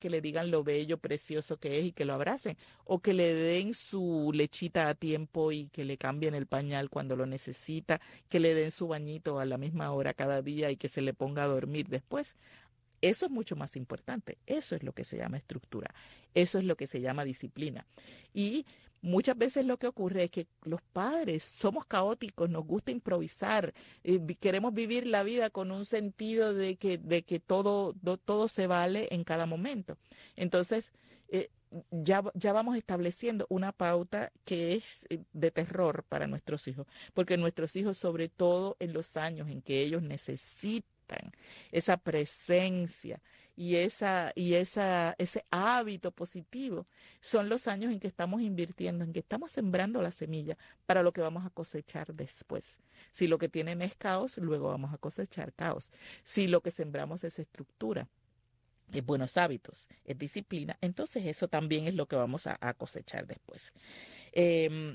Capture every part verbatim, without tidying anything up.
que le digan lo bello, precioso que es y que lo abracen, o que le den su lechita a tiempo y que le cambien el pañal cuando lo necesita, que le den su bañito a la misma hora cada día y que se le ponga a dormir después. Eso es mucho más importante. Eso es lo que se llama estructura. Eso es lo que se llama disciplina. Y muchas veces lo que ocurre es que los padres somos caóticos, nos gusta improvisar, eh, vi- queremos vivir la vida con un sentido de que, de que todo, do- todo se vale en cada momento. Entonces, eh, ya, va- ya vamos estableciendo una pauta que es eh, de terror para nuestros hijos, porque nuestros hijos, sobre todo en los años en que ellos necesitan esa presencia y, esa, y esa, ese hábito positivo, son los años en que estamos invirtiendo, en que estamos sembrando la semilla para lo que vamos a cosechar después. Si lo que tienen es caos, luego vamos a cosechar caos. Si lo que sembramos es estructura, es buenos hábitos, es disciplina, entonces eso también es lo que vamos a, a cosechar después. Eh,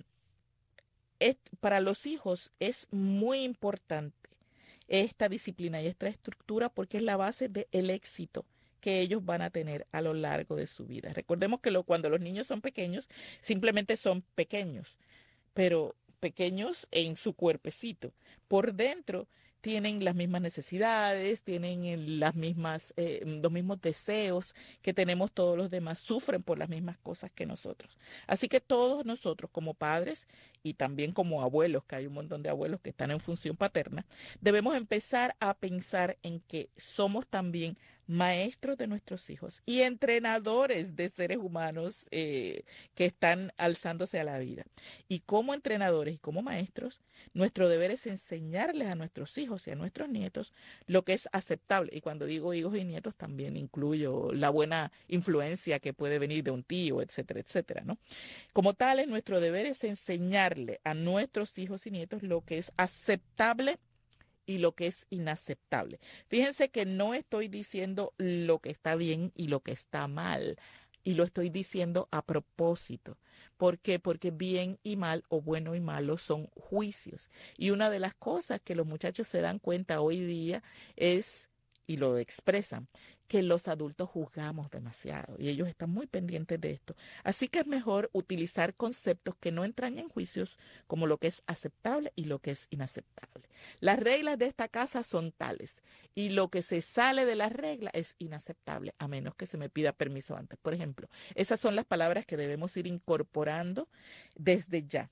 es, para los hijos es muy importante esta disciplina y esta estructura porque es la base del éxito que ellos van a tener a lo largo de su vida. Recordemos que lo, cuando los niños son pequeños, simplemente son pequeños, pero pequeños en su cuerpecito. Por dentro tienen las mismas necesidades, tienen el- las mismas, eh, los mismos deseos que tenemos todos los demás, sufren por las mismas cosas que nosotros. Así que todos nosotros como padres y también como abuelos, que hay un montón de abuelos que están en función paterna, debemos empezar a pensar en que somos también maestros de nuestros hijos y entrenadores de seres humanos eh, que están alzándose a la vida. Y como entrenadores y como maestros, nuestro deber es enseñarles a nuestros hijos y a nuestros nietos lo que es aceptable. Y cuando digo hijos y nietos, también incluyo la buena influencia que puede venir de un tío, etcétera, etcétera, ¿no? Como tales, nuestro deber es enseñarle a nuestros hijos y nietos lo que es aceptable y lo que es inaceptable. Fíjense que no estoy diciendo lo que está bien y lo que está mal. Y lo estoy diciendo a propósito. ¿Por qué? Porque bien y mal o bueno y malo son juicios. Y una de las cosas que los muchachos se dan cuenta hoy día es, y lo expresan, que los adultos juzgamos demasiado y ellos están muy pendientes de esto. Así que es mejor utilizar conceptos que no entran en juicios como lo que es aceptable y lo que es inaceptable. Las reglas de esta casa son tales y lo que se sale de las reglas es inaceptable a menos que se me pida permiso antes. Por ejemplo, esas son las palabras que debemos ir incorporando desde ya.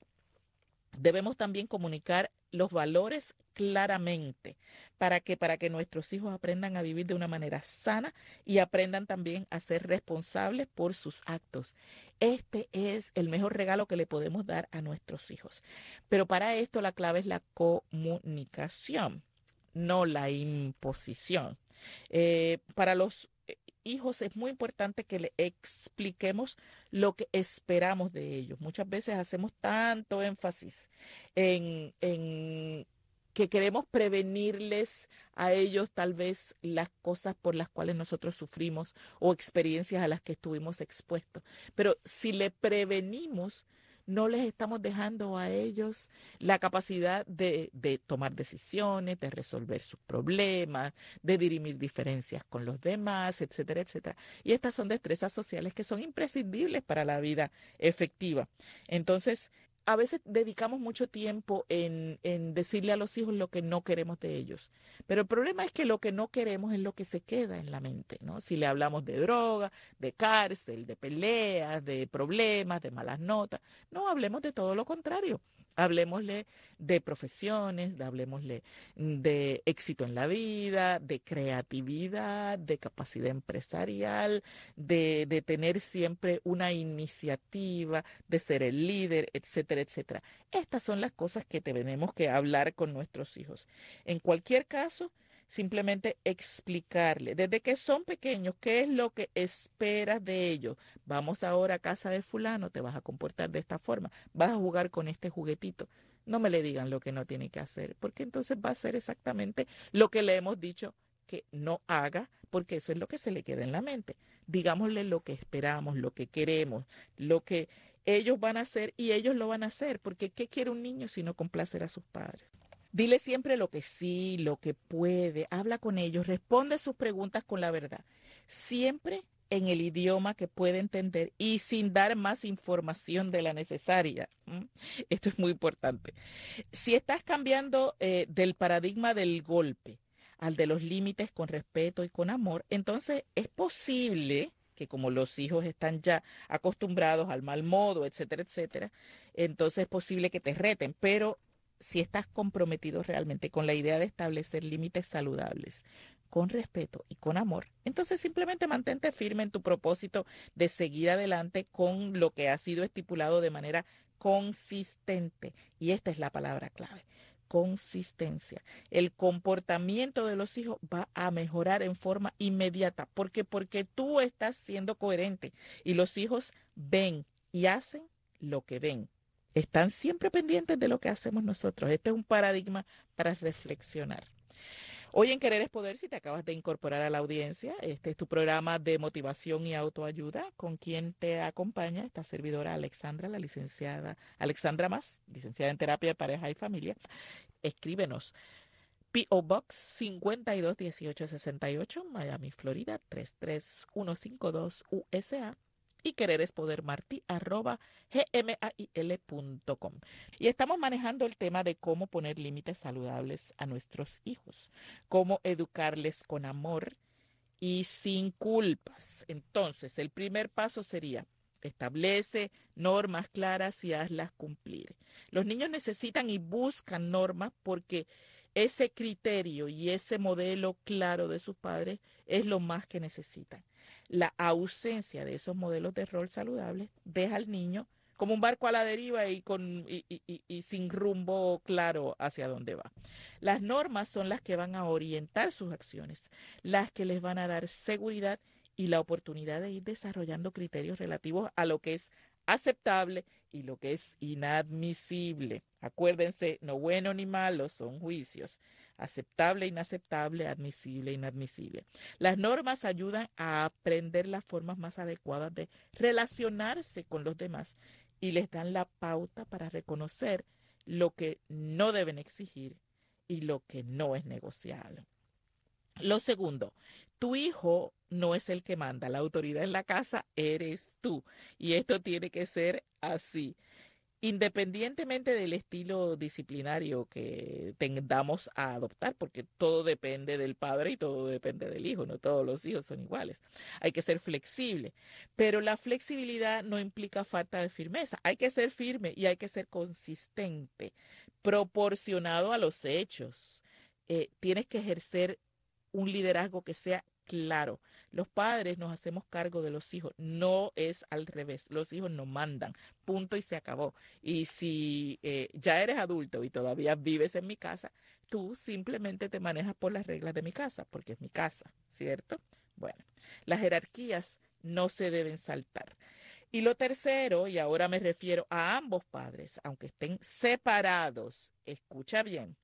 Debemos también comunicar los valores claramente para que, para que nuestros hijos aprendan a vivir de una manera sana y aprendan también a ser responsables por sus actos. Este es el mejor regalo que le podemos dar a nuestros hijos. Pero para esto la clave es la comunicación, no la imposición. Eh, para los eh, hijos es muy importante que le expliquemos lo que esperamos de ellos. Muchas veces hacemos tanto énfasis en, en que queremos prevenirles a ellos tal vez las cosas por las cuales nosotros sufrimos o experiencias a las que estuvimos expuestos. Pero si le prevenimos, no les estamos dejando a ellos la capacidad de, de tomar decisiones, de resolver sus problemas, de dirimir diferencias con los demás, etcétera, etcétera. Y estas son destrezas sociales que son imprescindibles para la vida efectiva. Entonces, a veces dedicamos mucho tiempo en, en decirle a los hijos lo que no queremos de ellos. Pero el problema es que lo que no queremos es lo que se queda en la mente, ¿no? Si le hablamos de droga, de cárcel, de peleas, de problemas, de malas notas, no hablemos de todo lo contrario. Hablemosle de profesiones, de, hablemosle de éxito en la vida, de creatividad, de capacidad empresarial, de, de tener siempre una iniciativa, de ser el líder, etcétera, etcétera. Estas son las cosas que tenemos que hablar con nuestros hijos. En cualquier caso, simplemente explicarle desde que son pequeños qué es lo que esperas de ellos. Vamos ahora a casa de fulano, te vas a comportar de esta forma, vas a jugar con este juguetito. No me le digan lo que no tiene que hacer, porque entonces va a ser exactamente lo que le hemos dicho que no haga, porque eso es lo que se le queda en la mente. Digámosle lo que esperamos, lo que queremos, lo que ellos van a hacer y ellos lo van a hacer, porque ¿qué quiere un niño sino complacer a sus padres? Dile siempre lo que sí, lo que puede, habla con ellos, responde sus preguntas con la verdad. Siempre en el idioma que puede entender y sin dar más información de la necesaria. ¿Mm? Esto es muy importante. Si estás cambiando eh, del paradigma del golpe al de los límites con respeto y con amor, entonces es posible que como los hijos están ya acostumbrados al mal modo, etcétera, etcétera, entonces es posible que te reten, pero si estás comprometido realmente con la idea de establecer límites saludables, con respeto y con amor, entonces simplemente mantente firme en tu propósito de seguir adelante con lo que ha sido estipulado de manera consistente. Y esta es la palabra clave, consistencia. El comportamiento de los hijos va a mejorar en forma inmediata. ¿Por qué? Porque tú estás siendo coherente y los hijos ven y hacen lo que ven. Están siempre pendientes de lo que hacemos nosotros. Este es un paradigma para reflexionar. Hoy en Querer es Poder, si te acabas de incorporar a la audiencia, este es tu programa de motivación y autoayuda, con quien te acompaña esta servidora Alexandra, la licenciada Alexandra Mas, licenciada en terapia de pareja y familia. Escríbenos. P O Box cincuenta y dos dieciocho sesenta y ocho, Miami, Florida, tres tres uno cinco dos U S A. Y Querer es Poder Martí, arroba gmail punto com. Y estamos manejando el tema de cómo poner límites saludables a nuestros hijos, cómo educarles con amor y sin culpas. Entonces, el primer paso sería: establece normas claras y hazlas cumplir. Los niños necesitan y buscan normas porque ese criterio y ese modelo claro de sus padres es lo más que necesitan. La ausencia de esos modelos de rol saludables deja al niño como un barco a la deriva y, con, y, y, y, y sin rumbo claro hacia dónde va. Las normas son las que van a orientar sus acciones, las que les van a dar seguridad y la oportunidad de ir desarrollando criterios relativos a lo que es aceptable y lo que es inadmisible. Acuérdense, no bueno ni malo, son juicios. Aceptable, inaceptable, admisible, inadmisible. Las normas ayudan a aprender las formas más adecuadas de relacionarse con los demás y les dan la pauta para reconocer lo que no deben exigir y lo que no es negociable. Lo segundo, tu hijo no es el que manda, la autoridad en la casa eres tú. Y esto tiene que ser así. Independientemente del estilo disciplinario que tengamos a adoptar, porque todo depende del padre y todo depende del hijo, no todos los hijos son iguales. Hay que ser flexible, pero la flexibilidad no implica falta de firmeza. Hay que ser firme y hay que ser consistente, proporcionado a los hechos. Eh, tienes que ejercer un liderazgo que sea claro. Los padres nos hacemos cargo de los hijos, no es al revés. Los hijos nos mandan, punto y se acabó. Y si eh, ya eres adulto y todavía vives en mi casa, tú simplemente te manejas por las reglas de mi casa, porque es mi casa, ¿cierto? Bueno, las jerarquías no se deben saltar. Y lo tercero, y ahora me refiero a ambos padres, aunque estén separados, escucha bien,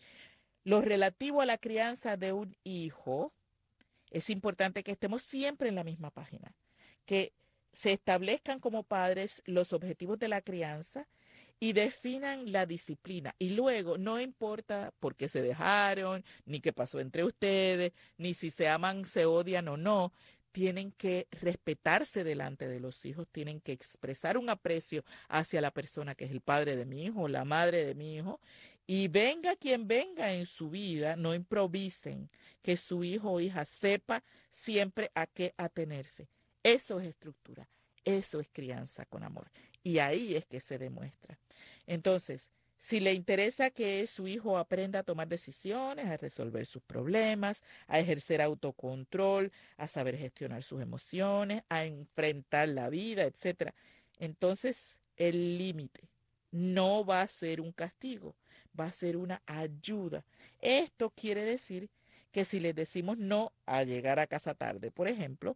lo relativo a la crianza de un hijo, es importante que estemos siempre en la misma página, que se establezcan como padres los objetivos de la crianza y definan la disciplina. Y luego, no importa por qué se dejaron, ni qué pasó entre ustedes, ni si se aman, se odian o no, tienen que respetarse delante de los hijos, tienen que expresar un aprecio hacia la persona que es el padre de mi hijo, la madre de mi hijo, y venga quien venga en su vida, no improvisen, que su hijo o hija sepa siempre a qué atenerse. Eso es estructura, eso es crianza con amor. Y ahí es que se demuestra. Entonces, si le interesa que su hijo aprenda a tomar decisiones, a resolver sus problemas, a ejercer autocontrol, a saber gestionar sus emociones, a enfrentar la vida, etcétera, entonces el límite no va a ser un castigo, va a ser una ayuda. Esto quiere decir que si les decimos no a llegar a casa tarde, por ejemplo,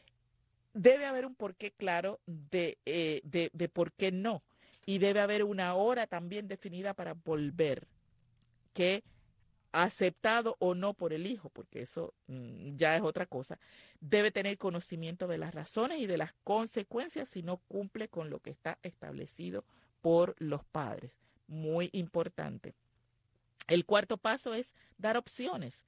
debe haber un porqué claro de, eh, de, de por qué no. Y debe haber una hora también definida para volver, que aceptado o no por el hijo, porque eso mm, ya es otra cosa, debe tener conocimiento de las razones y de las consecuencias si no cumple con lo que está establecido por los padres. Muy importante. El cuarto paso es dar opciones.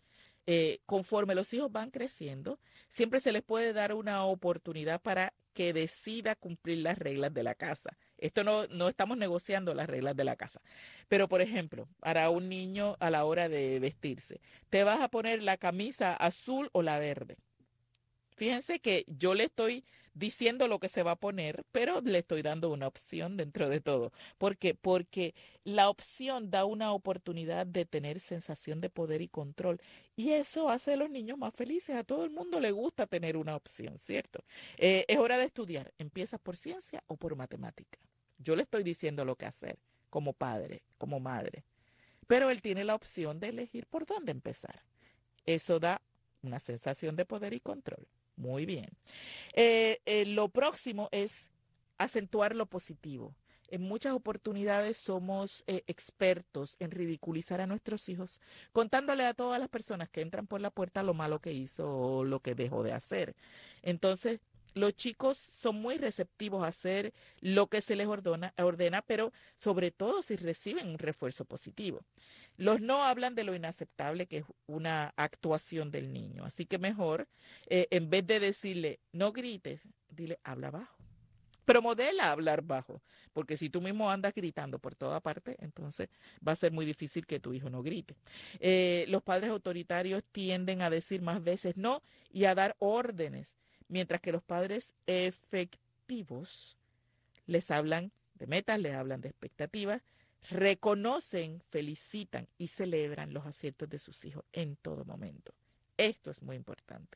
Eh, conforme los hijos van creciendo, siempre se les puede dar una oportunidad para que decida cumplir las reglas de la casa. Esto no, no estamos negociando las reglas de la casa. Pero, por ejemplo, para un niño a la hora de vestirse, ¿te vas a poner la camisa azul o la verde? Fíjense que yo le estoy diciendo lo que se va a poner, pero le estoy dando una opción dentro de todo. ¿Por qué? Porque la opción da una oportunidad de tener sensación de poder y control. Y eso hace a los niños más felices. A todo el mundo le gusta tener una opción, ¿cierto? Eh, es hora de estudiar. ¿Empiezas por ciencia o por matemática? Yo le estoy diciendo lo que hacer como padre, como madre. Pero él tiene la opción de elegir por dónde empezar. Eso da una sensación de poder y control. Muy bien. Eh, eh, lo próximo es acentuar lo positivo. En muchas oportunidades somos eh, expertos en ridiculizar a nuestros hijos, contándole a todas las personas que entran por la puerta lo malo que hizo o lo que dejó de hacer. Entonces, los chicos son muy receptivos a hacer lo que se les ordena, ordena, pero sobre todo si reciben un refuerzo positivo. Los no hablan de lo inaceptable que es una actuación del niño. Así que mejor, eh, en vez de decirle, no grites, dile, habla bajo. Pero modela hablar bajo, porque si tú mismo andas gritando por toda parte, entonces va a ser muy difícil que tu hijo no grite. Eh, los padres autoritarios tienden a decir más veces no y a dar órdenes, mientras que los padres efectivos les hablan de metas, les hablan de expectativas, reconocen, felicitan y celebran los aciertos de sus hijos en todo momento. Esto es muy importante.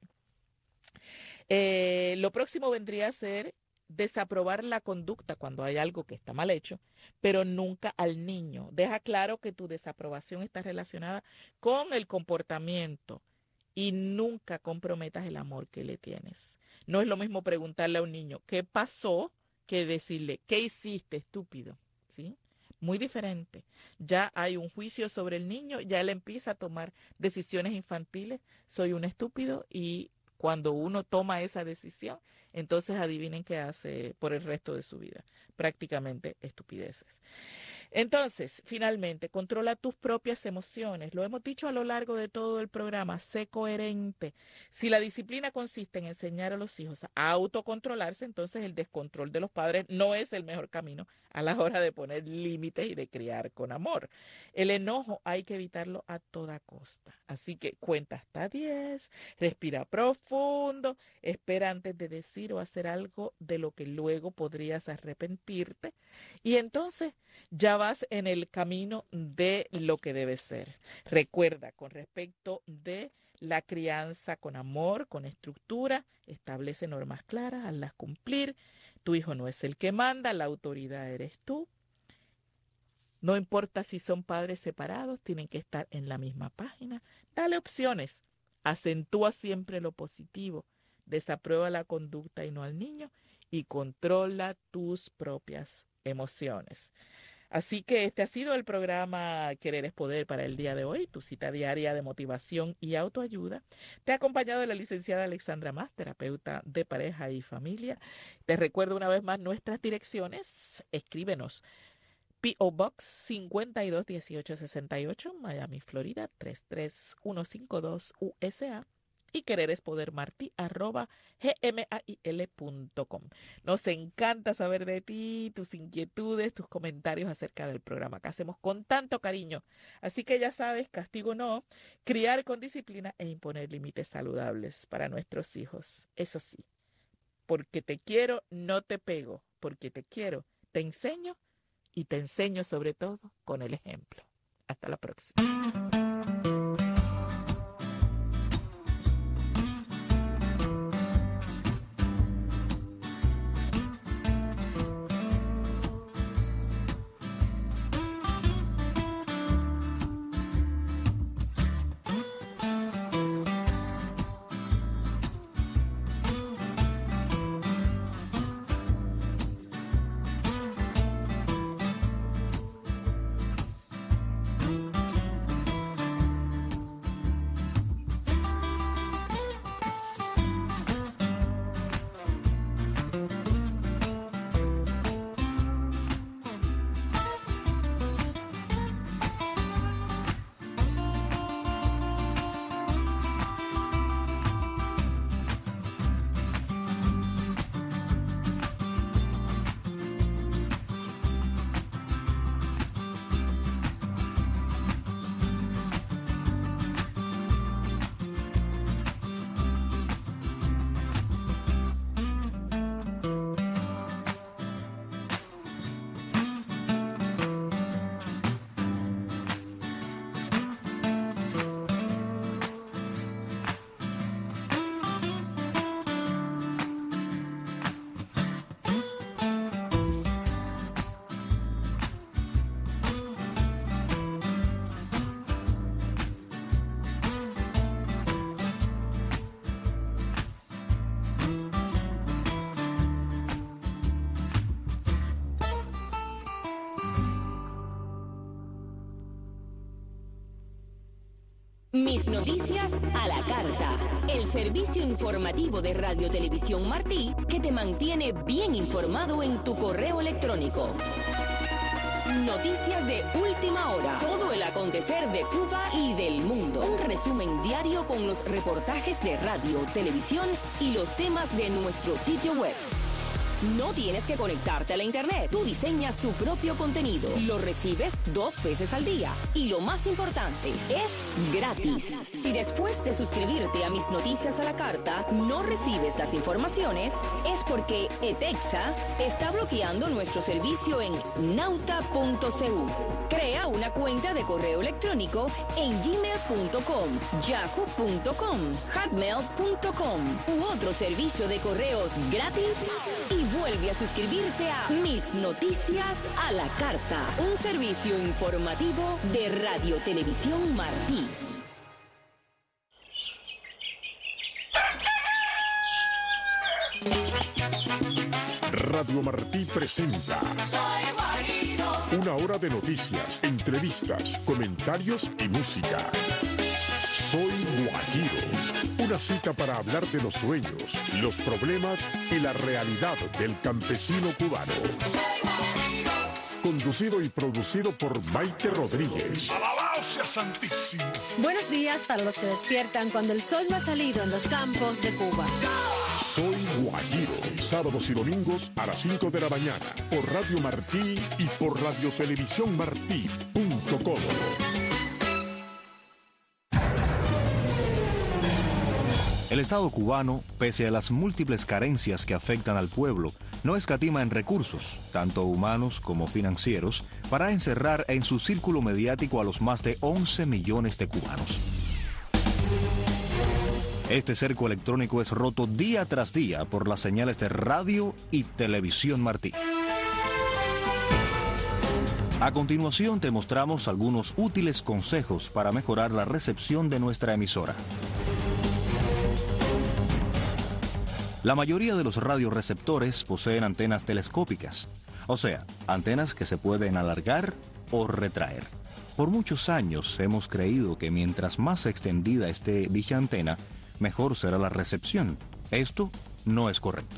Eh, lo próximo vendría a ser desaprobar la conducta cuando hay algo que está mal hecho, pero nunca al niño. Deja claro que tu desaprobación está relacionada con el comportamiento y nunca comprometas el amor que le tienes. No es lo mismo preguntarle a un niño qué pasó que decirle qué hiciste, estúpido, ¿sí? Muy diferente. Ya hay un juicio sobre el niño, ya él empieza a tomar decisiones infantiles. Soy un estúpido y cuando uno toma esa decisión, entonces adivinen qué hace por el resto de su vida. Prácticamente estupideces. Entonces, finalmente, controla tus propias emociones. Lo hemos dicho a lo largo de todo el programa, sé coherente. Si la disciplina consiste en enseñar a los hijos a autocontrolarse, entonces el descontrol de los padres no es el mejor camino a la hora de poner límites y de criar con amor. El enojo hay que evitarlo a toda costa. Así que cuenta hasta diez, respira profundo, espera antes de decir o hacer algo de lo que luego podrías arrepentirte y entonces ya vas en el camino de lo que debe ser. Recuerda, con respecto de la crianza con amor, con estructura, establece normas claras, hazlas cumplir. Tu hijo no es el que manda, la autoridad eres tú. No importa si son padres separados, tienen que estar en la misma página. Dale opciones. Acentúa siempre lo positivo. Desaprueba la conducta y no al niño. Y controla tus propias emociones. Así que este ha sido el programa Querer es Poder para el día de hoy, tu cita diaria de motivación y autoayuda. Te ha acompañado la licenciada Alexandra Mas, terapeuta de pareja y familia. Te recuerdo una vez más nuestras direcciones. Escríbenos. P O Box cincuenta y dos dieciocho sesenta y ocho, Miami, Florida, tres tres uno cinco dos U S A. Y querer es poder martí arroba gmail punto com. Nos encanta saber de ti, tus inquietudes, tus comentarios acerca del programa que hacemos con tanto cariño. Así que ya sabes, castigo no, criar con disciplina e imponer límites saludables para nuestros hijos. Eso sí, porque te quiero, no te pego, porque te quiero, te enseño y te enseño sobre todo con el ejemplo. Hasta la próxima. Mis Noticias a la Carta, el servicio informativo de Radio Televisión Martí que te mantiene bien informado en tu correo electrónico. Noticias de última hora, todo el acontecer de Cuba y del mundo. Un resumen diario con los reportajes de radio, televisión y los temas de nuestro sitio web. No tienes que conectarte a la internet. Tú diseñas tu propio contenido. Lo recibes dos veces al día. Y lo más importante, es gratis. Si después de suscribirte a Mis Noticias a la Carta no recibes las informaciones, es porque ETEXA está bloqueando nuestro servicio en nauta punto c u. Crea una cuenta de correo electrónico en gmail punto com, yahoo punto com, hotmail punto com u otro servicio de correos gratis y vuelve a suscribirte a Mis Noticias a la Carta, un servicio informativo de Radio Televisión Martí. Radio Martí presenta una hora de noticias, entrevistas, comentarios y música. Soy Guajiro, una cita para hablar de los sueños, los problemas y la realidad del campesino cubano. Conducido y producido por Maite Rodríguez. ¡Alabado sea Santísimo! Buenos días para los que despiertan cuando el sol no ha salido en los campos de Cuba. Soy Guajiro, sábados y domingos a las cinco de la mañana por Radio Martí y por radio televisión martí punto com. El Estado cubano, pese a las múltiples carencias que afectan al pueblo, no escatima en recursos, tanto humanos como financieros, para encerrar en su círculo mediático a los más de once millones de cubanos. Este cerco electrónico es roto día tras día por las señales de radio y televisión Martí. A continuación te mostramos algunos útiles consejos para mejorar la recepción de nuestra emisora. La mayoría de los radioreceptores poseen antenas telescópicas, o sea, antenas que se pueden alargar o retraer. Por muchos años hemos creído que mientras más extendida esté dicha antena, mejor será la recepción. Esto no es correcto.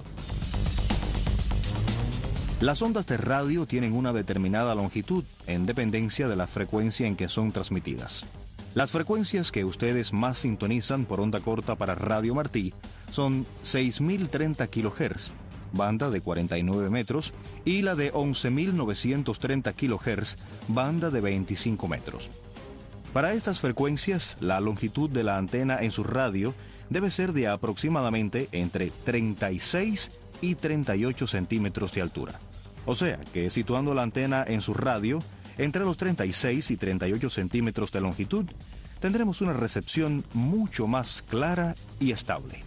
Las ondas de radio tienen una determinada longitud en dependencia de la frecuencia en que son transmitidas. Las frecuencias que ustedes más sintonizan por onda corta para Radio Martí son seis mil treinta kilohertz, banda de cuarenta y nueve metros, y la de once mil novecientos treinta kilohertz, banda de veinticinco metros. Para estas frecuencias, la longitud de la antena en su radio debe ser de aproximadamente entre treinta y seis y treinta y ocho centímetros de altura. O sea, que situando la antena en su radio entre los treinta y seis y treinta y ocho centímetros de longitud, tendremos una recepción mucho más clara y estable.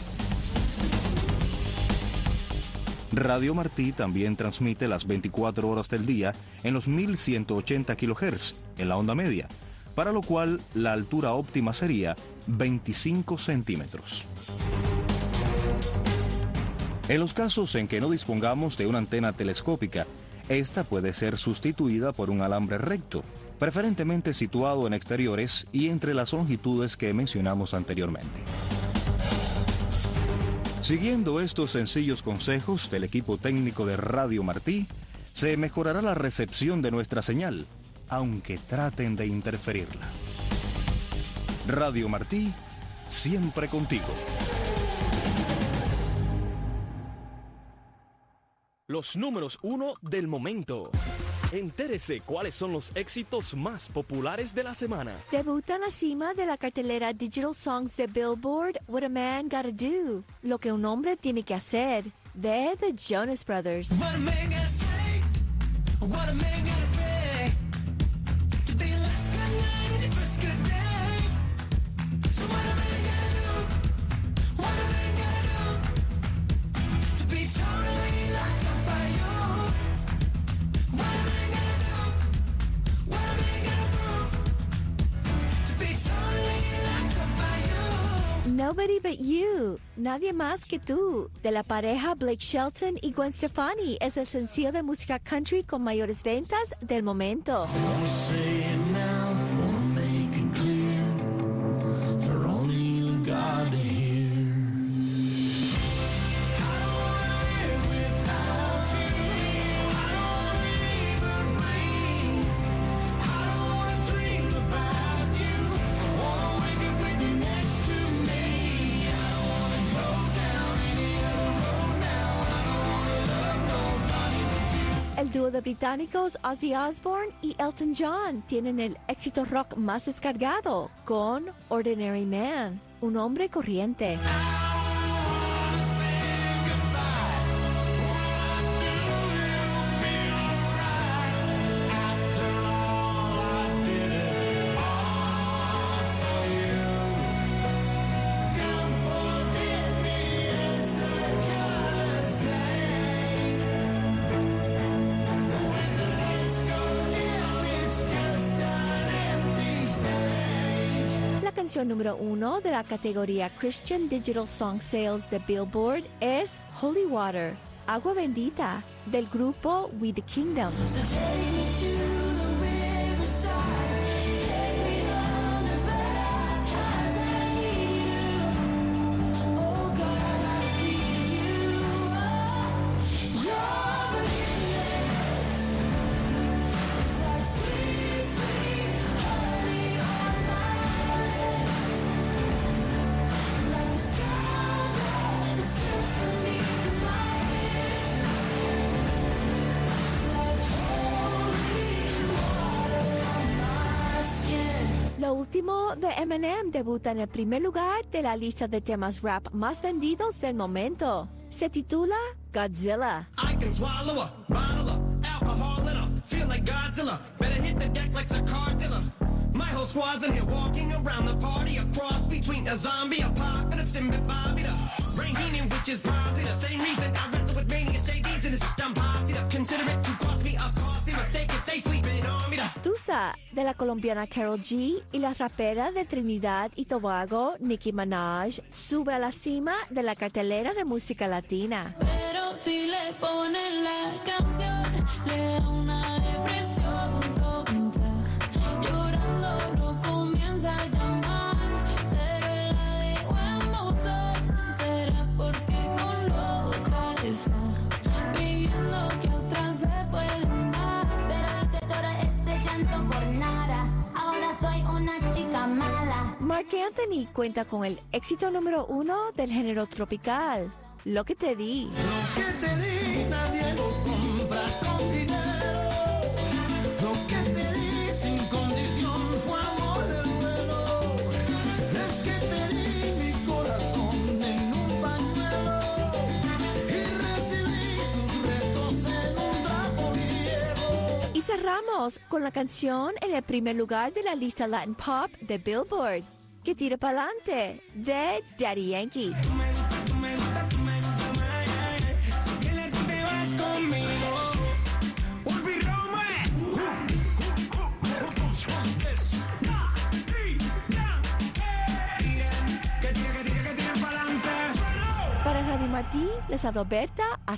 Radio Martí también transmite las veinticuatro horas del día en los mil ciento ochenta kilohertz en la onda media, para lo cual la altura óptima sería veinticinco centímetros. En los casos en que no dispongamos de una antena telescópica, esta puede ser sustituida por un alambre recto, preferentemente situado en exteriores y entre las longitudes que mencionamos anteriormente. Siguiendo estos sencillos consejos del equipo técnico de Radio Martí, se mejorará la recepción de nuestra señal, aunque traten de interferirla. Radio Martí, siempre contigo. Los números uno del momento. Entérese cuáles son los éxitos más populares de la semana. Debuta en la cima de la cartelera Digital Songs de Billboard, What a Man Gotta Do, lo que un hombre tiene que hacer, de The Jonas Brothers. What a man gotta say, what a man gotta pray, to be last good night and the first good day. So what a man gotta do, what a man gotta do, to be totally locked up by you. What a man gotta do, what a man gotta prove, to be totally locked up by you. Nobody But You, Nadie Más Que Tú, de la pareja Blake Shelton y Gwen Stefani, es el sencillo de música country con mayores ventas del momento. Say it now, wanna make it clear. dúo de británicos Ozzy Osbourne y Elton John tienen el éxito rock más descargado con Ordinary Man, un hombre corriente. Canción número uno de la categoría Christian Digital Song Sales de Billboard es Holy Water, Agua Bendita, del grupo We the Kingdom. So take me to the riverside, take me down to baptize. I need you, oh God, I need you. Your forgiveness is like sweet, sweet honey on my lips, like the sound of a symphony to my ears. Lo último de Eminem debuta en el primer lugar de la lista de temas rap más vendidos del momento. Se titula Godzilla. I can swallow a bottle of alcohol in her. Feel like Godzilla. Better hit the deck like a car dealer. My whole squad's in here walking around the party. A cross between a zombie apocalypse and Bobby the Brain Heenan, which is probably the same reason I wrestle with mania shadies and this I'm posse up. Consider it to cost me a costly mistake if they sleeping on me. Tusa, de la colombiana Karol G, y la rapera de Trinidad y Tobago, Nicki Minaj, sube a la cima de la cartelera de música latina. Pero si le ponen la canción, le da una depresión tonta. Llorando no comienza a llamar, pero la dejo en buzón. Será porque con otra está viviendo que otra se puede amar. Pero hice todo este llanto por nada. Ahora soy una chica mala. Marc Anthony cuenta con el éxito número uno del género tropical, Lo que te di. Lo que te di nadie lo compra con dinero. Lo que te di sin condición fue amor del vuelo. Es que te di mi corazón en un pañuelo y recibí sus restos en un trapo viejo. Y cerramos con la canción en el primer lugar de la lista Latin Pop de Billboard, Que tira pa'lante, de Daddy Yankee. Para Radio Martí, les hablo Berta. Hasta